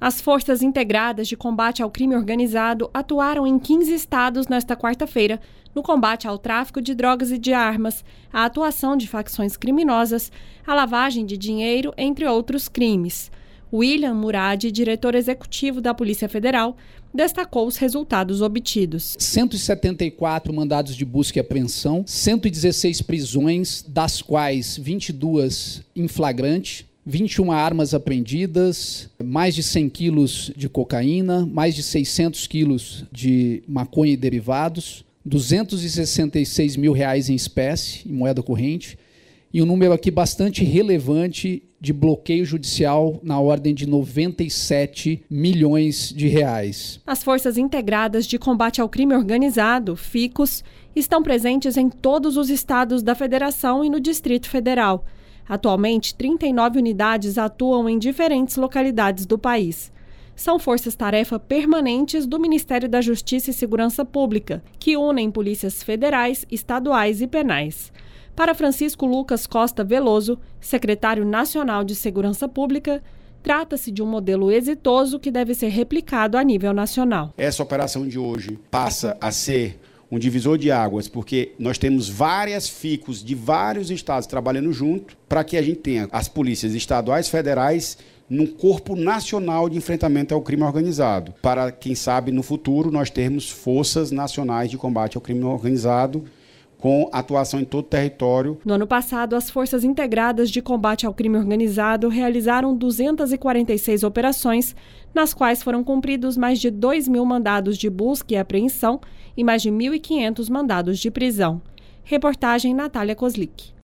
As Forças Integradas de Combate ao Crime Organizado atuaram em 15 estados nesta quarta-feira no combate ao tráfico de drogas e de armas, a atuação de facções criminosas, a lavagem de dinheiro, entre outros crimes. William Murad, diretor executivo da Polícia Federal, destacou os resultados obtidos. 174 mandados de busca e apreensão, 116 prisões, das quais 22 em flagrante, 21 armas apreendidas, mais de 100 quilos de cocaína, mais de 600 quilos de maconha e derivados, R$266 mil em espécie, em moeda corrente, e um número aqui bastante relevante de bloqueio judicial na ordem de R$97 milhões. As Forças Integradas de Combate ao Crime Organizado, FICOS, estão presentes em todos os estados da Federação e no Distrito Federal. Atualmente, 39 unidades atuam em diferentes localidades do país. São forças-tarefa permanentes do Ministério da Justiça e Segurança Pública, que unem polícias federais, estaduais e penais. Para Francisco Lucas Costa Veloso, secretário nacional de Segurança Pública, trata-se de um modelo exitoso que deve ser replicado a nível nacional. Essa operação de hoje passa a ser um divisor de águas, porque nós temos várias FICOS de vários estados trabalhando junto para que a gente tenha as polícias estaduais, federais, num corpo nacional de enfrentamento ao crime organizado. Para, quem sabe, no futuro, nós termos forças nacionais de combate ao crime organizado com atuação em todo o território. No ano passado, as Forças Integradas de Combate ao Crime Organizado realizaram 246 operações, nas quais foram cumpridos mais de 2.000 mandados de busca e apreensão e mais de 1.500 mandados de prisão. Reportagem Natália Kozlik.